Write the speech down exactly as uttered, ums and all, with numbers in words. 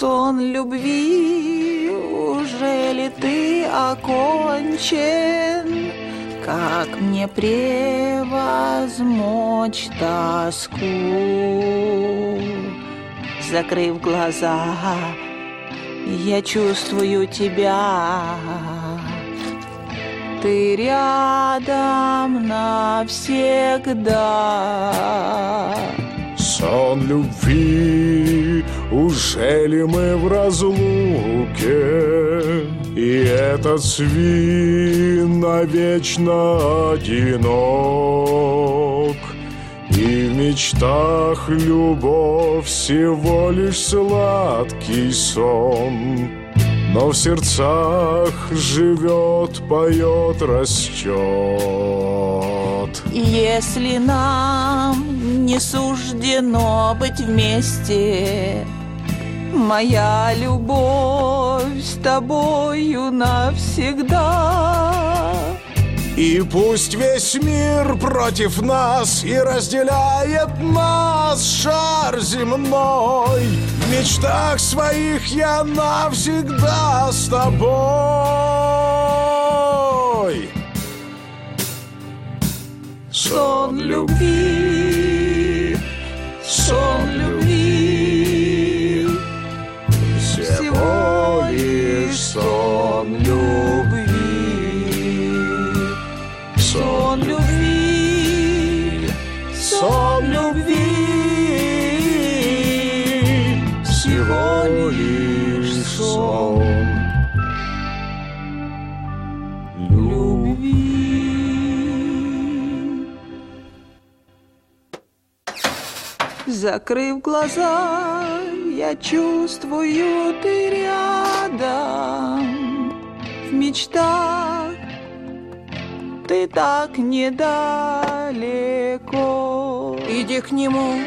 Сон любви, уже ли ты окончен? Как мне превозмочь тоску? Закрыв глаза, я чувствую тебя. Ты рядом навсегда. Сон любви, уже ли мы в разлуке? И этот свин навечно одинок. И в мечтах любовь всего лишь сладкий сон, но в сердцах живет, поет, растет. Если нам не суждено быть вместе, моя любовь с тобою навсегда. И пусть весь мир против нас и разделяет нас шар земной, в мечтах своих я навсегда с тобой. Сон любви, сон любви, всего лишь сон любви. Сон любви, сон любви, всего лишь сон любви. Закрыв глаза, я чувствую, ты рядом. В мечтах ты так недалеко. Иди к нему.